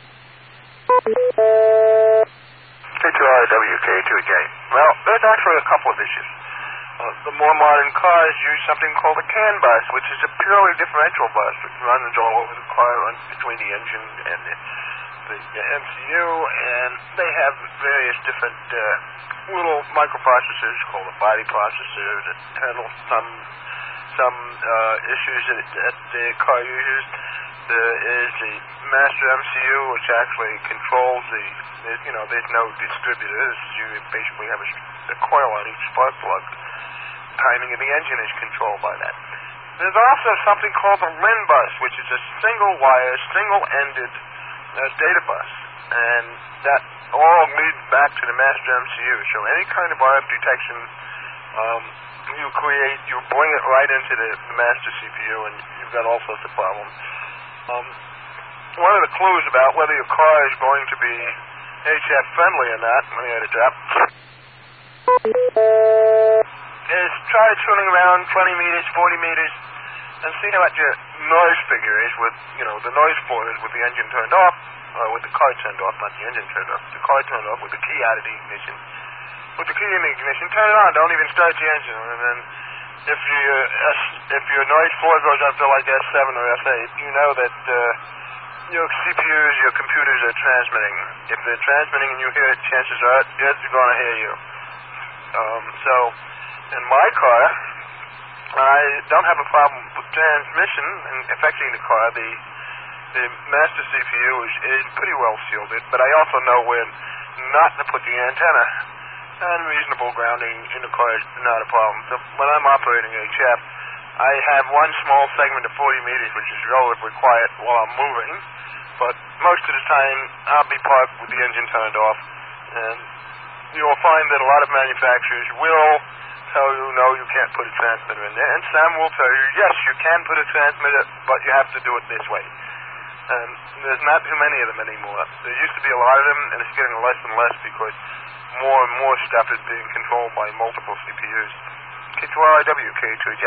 K two R I W, K two E J. Well, there's actually a couple of issues. Uh, the more modern cars use something called a CAN bus, which is a purely differential bus. It runs all over the car, runs between the engine and the, the, the M C U, and they have various different uh, little microprocessors called the body processor that handle some some uh, issues that, that the car uses. There is the master M C U, which actually controls the, you know, there's no distributors. You basically have a, a coil on each spark plug. Timing of the engine is controlled by that. There's also something called the L I N bus, which is a single-wire, single-ended uh, data bus, and that all leads back to the master M C U. So any kind of R F detection, um, you create, you bring it right into the, the master C P U, and you've got all sorts of problems. Um, one of the clues about whether your car is going to be H F friendly or not, let me add it up, is try tuning around twenty meters, forty meters, and see what your noise figure is with, you know, the noise floor is with the engine turned off, or with the car turned off, not the engine turned off, the car turned off with the key out of the ignition. With the key in the ignition, turn it on, don't even start the engine, and then if you, uh, if your noise floor goes up to like S seven or S eight, you know that uh, your C P Us, your computers are transmitting. If they're transmitting and you hear it, chances are it's going to hear you. Um, so, in my car, I don't have a problem with transmission and affecting the car. The the master C P U is, is pretty well shielded, but I also know when not to put the antenna. And reasonable grounding in the car is not a problem. So when I'm operating H F, I have one small segment of forty meters, which is relatively quiet while I'm moving, but most of the time I'll be parked with the engine turned off, and you'll find that a lot of manufacturers will tell you, no, you can't put a transmitter in there. And some will tell you, yes, you can put a transmitter, but you have to do it this way. And there's not too many of them anymore. There used to be a lot of them, and it's getting less and less because more and more stuff is being controlled by multiple C P Us. K two R I W, K two J.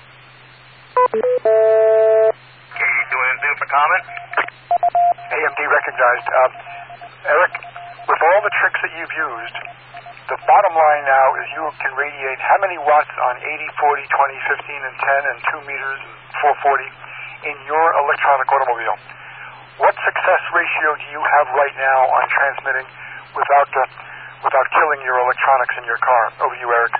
K D two A M Z for comment. A M D recognized. Um, Eric, with all the tricks that you've used, the bottom line now is you can radiate how many watts on eighty, forty, twenty, fifteen, and ten, and two meters, and four forty in your electronic automobile. What success ratio do you have right now on transmitting without uh, without killing your electronics in your car? Over to you, Eric.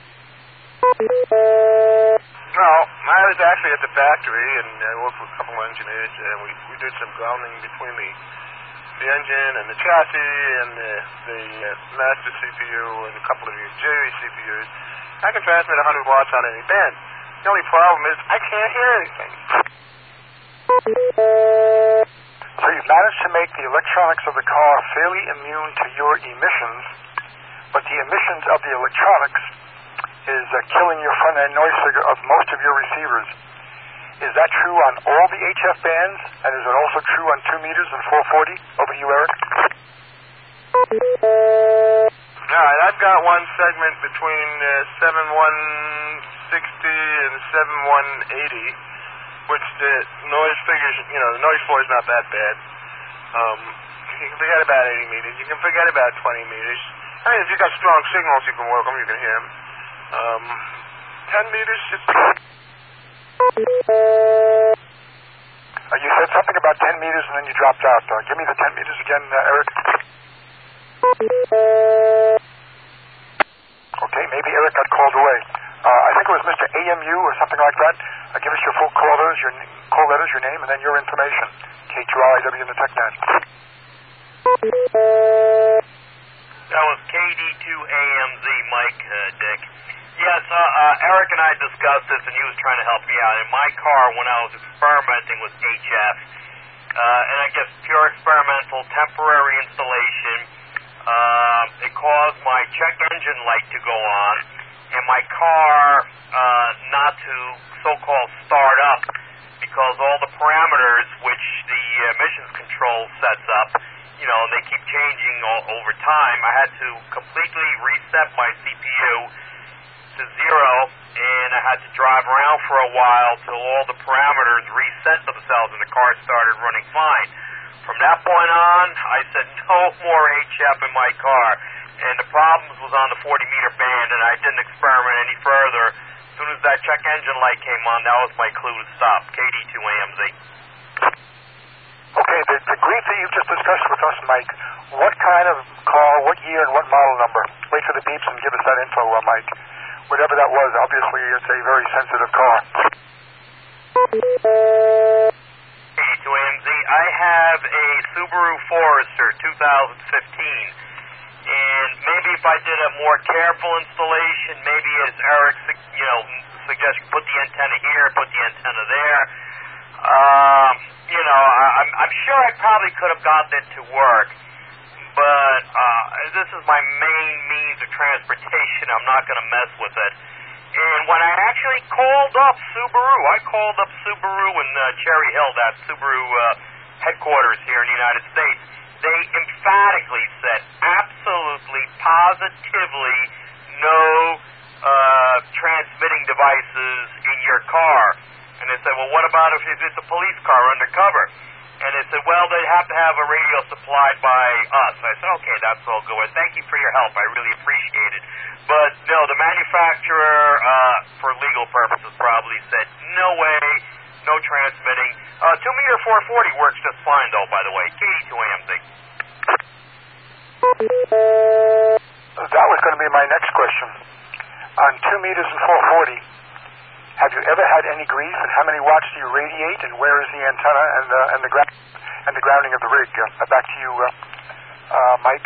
No, I was actually at the factory, and I worked with a couple of engineers, and we, we did some grounding between the the engine and the chassis and the, the uh, master C P U and a couple of the auxiliary C P Us. I can transmit one hundred watts on any band. The only problem is I can't hear anything. So you've managed to make the electronics of the car fairly immune to your emissions, but the emissions of the electronics is uh, killing your front-end noise figure of most of your receivers. Is that true on all the H F bands, and is it also true on two meters and four forty? Over to you, Eric. All right, I've got one segment between uh, seven one sixty and seven one eighty, which the noise figures, you know, the noise floor is not that bad. Um, you can forget about eighty meters. You can forget about twenty meters. I mean, if you've got strong signals, you can work them, you can hear them. Um, ten meters, just... Uh, you said something about ten meters and then you dropped out. Uh, give me the ten meters again, uh, Eric. Okay, maybe Eric got called away. Uh, I think it was Mister A M U or something like that. Uh, give us your full call letters, your call letters, your name, and then your information. K two R I W in the TechNet. That was K D two A M Z, Mike, uh, Dick. Yes, uh, uh, Eric and I discussed this, and he was trying to help me out. In my car, when I was experimenting with H F, uh, and I guess pure experimental, temporary installation, uh, it caused my check engine light to go on, and my car uh, not to so-called start up, because all the parameters which the emissions control sets up, you know, they keep changing all, over time. I had to completely reset my C P U to zero, and I had to drive around for a while till all the parameters reset themselves and the car started running fine. From that point on, I said no more H F in my car, and the problems was on the forty meter band, and I didn't experiment any further. As soon as that check engine light came on, that was my clue to stop. K D two A M Z. Okay, the, the grief that you've just discussed with us, Mike, what kind of car, what year, and what model number? Wait for the beeps and give us that info, uh, Mike. Whatever that was, obviously it's a very sensitive car. K D two A M Z, I have a Subaru Forester two thousand fifteen, and maybe if I did a more careful installation, maybe as Eric, you know, suggested, put the antenna here, put the antenna there. Um, you know, I, I'm, I'm sure I probably could have gotten it to work, but uh, this is my main means of transportation. I'm not going to mess with it. And when I actually called up Subaru, I called up Subaru in uh, Cherry Hill, that Subaru uh, headquarters here in the United States, they emphatically said absolutely, positively no uh, transmitting devices in your car. And they said, well, what about if it's a police car undercover? And they said, well, they have to have a radio supplied by us. I said, okay, that's all good. Thank you for your help. I really appreciate it. But, no, the manufacturer, uh, for legal purposes, probably said, no way, no transmitting. Uh, two meter four forty works just fine, though, by the way. K D two A M Z. That was going to be my next question. On two meters and four forty, have you ever had any grief, and how many watts do you radiate, and where is the antenna and the and the, gra- and the grounding of the rig? Uh, back to you, uh, uh, Mike.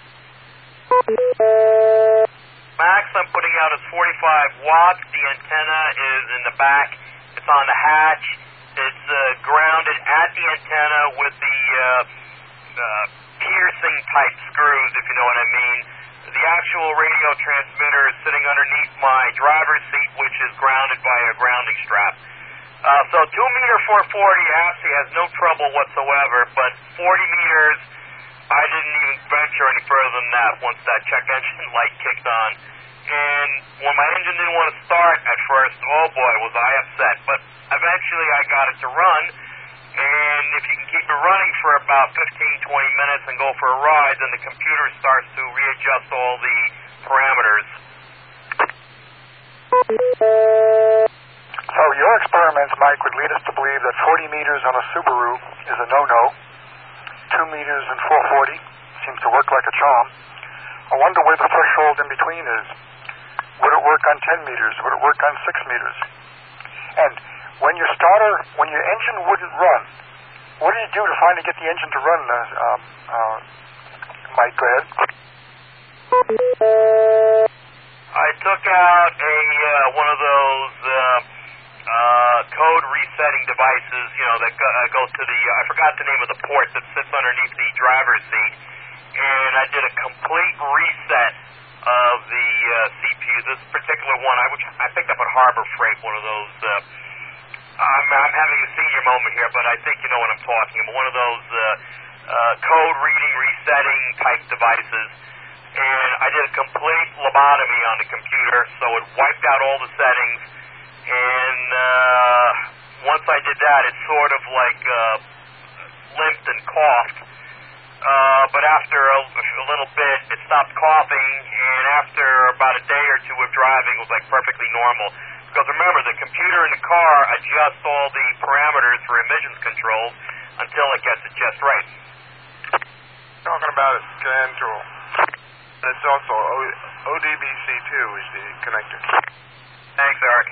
Max, I'm putting out is forty-five watts. The antenna is in the back. It's on the hatch. It's uh, grounded at the antenna with the uh, uh, piercing type screws, if you know what I mean. the actual radio transmitter is sitting underneath my driver's seat, which is grounded by a grounding strap. Uh, so two meter four forty actually has no trouble whatsoever, but forty meters, I didn't even venture any further than that once that check engine light kicked on. And when my engine didn't want to start at first, oh boy, was I upset. But eventually I got it to run, and if you can keep it running for about fifteen, twenty minutes and go for a ride, then the computer starts to readjust all the parameters. So your experiments, Mike, would lead us to believe that forty meters on a Subaru is a no-no. two meters and four forty seems to work like a charm. I wonder where the threshold in between is. Would it work on ten meters? Would it work on six meters? And when your starter, when your engine wouldn't run, what do you do to finally get the engine to run, uh, um, uh, Mike? Go ahead. I took out a uh, one of those uh, uh, code resetting devices, you know, that go, uh, goes to the, uh, I forgot the name of the port that sits underneath the driver's seat, and I did a complete reset of the uh, C P U. This particular one, I, which I picked up at Harbor Freight, one of those, uh, I'm, I'm having a senior moment here, but I think you know what I'm talking about, one of those uh, uh, code reading, resetting type devices. And I did a complete lobotomy on the computer, so it wiped out all the settings. And uh, once I did that, it sort of like uh, limped and coughed. Uh, but after a, a little bit, it stopped coughing, and after about a day or two of driving, it was like perfectly normal. Because remember, the computer in the car adjusts all the parameters for emissions control until it gets it just right. Talking about a scan tool. It's also O D B C two is the connector. Thanks, Eric.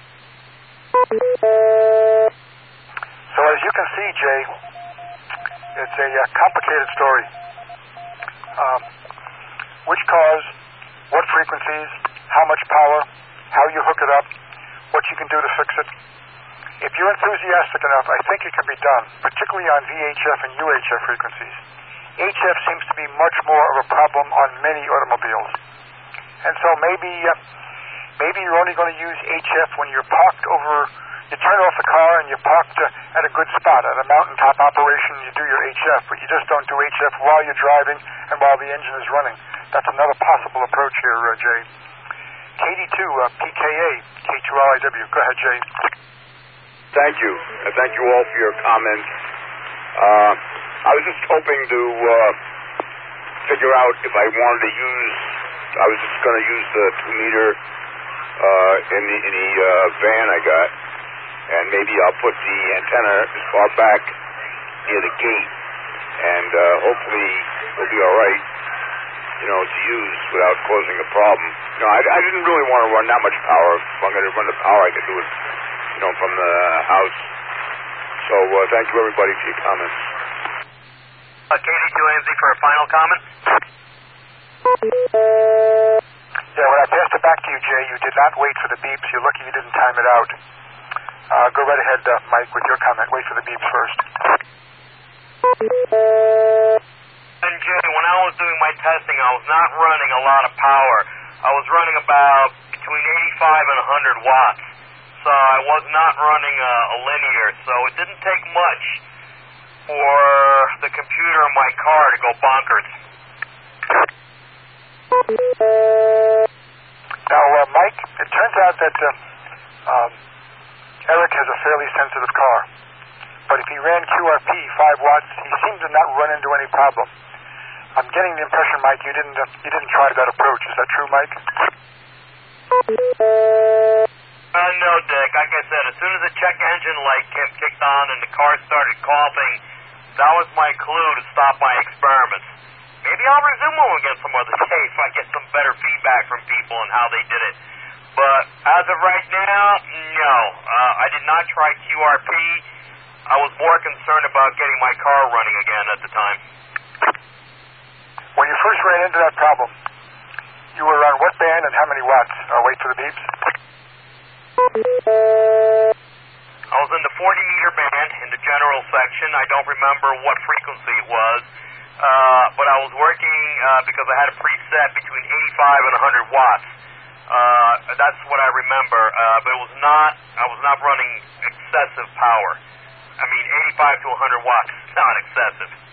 So as you can see, Jay, it's a uh, complicated story. Um, which cause, what frequencies, how much power, how you hook it up, what you can do to fix it. If you're enthusiastic enough, I think it can be done, particularly on V H F and U H F frequencies. H F seems to be much more of a problem on many automobiles. And so maybe uh, maybe you're only going to use H F when you're parked over, you turn off the car and you're parked uh, at a good spot, at a mountaintop operation, you do your H F, but you just don't do H F while you're driving and while the engine is running. That's another possible approach here, uh, Jay. K D two, uh, P K A, K two L I W. Go ahead, Jay. Thank you. And thank you all for your comments. Uh, I was just hoping to uh, figure out if I wanted to use, I was just going to use the two meter uh, in the, in the uh, van I got, and maybe I'll put the antenna as far back near the gate, and uh, hopefully it'll be all right, you know, to use without causing a problem. You know, I, I didn't really want to run that much power. If I'm going to run the power, I could do it, you know, from the house. So uh, thank you, everybody, for your comments. Uh, K D two A M Z for a final comment. Yeah, when I passed it back to you, Jay, you did not wait for the beeps. You're lucky you didn't time it out. Uh, go right ahead, uh, Mike, with your comment. Wait for the beeps first. And Jay, when I was doing my testing, I was not running a lot of power. I was running about between eighty-five and one hundred watts. So I was not running a, a linear, so it didn't take much for the computer in my car to go bonkers. Now, uh, Mike, it turns out that uh, um, Eric has a fairly sensitive car. But if he ran Q R P five watts, he seemed to not run into any problem. I'm getting the impression, Mike, you didn't uh, you didn't try that approach. Is that true, Mike? Uh, no, Dick. Like I said, as soon as the check engine light kicked on and the car started coughing, that was my clue to stop my experiments. Maybe I'll resume them again some other day if I get some better feedback from people on how they did it. But as of right now, no. Uh, I did not try Q R P. I was more concerned about getting my car running again at the time. When you first ran into that problem, you were on what band and how many watts? Uh, wait for the beeps. I was in the forty meter band in the general section. I don't remember what frequency it was. uh, but I was working uh, because I had a preset between eighty-five and one hundred watts. Uh, that's what I remember, uh, but it was not, I was not running excessive power. I mean, eighty-five to one hundred watts is not excessive.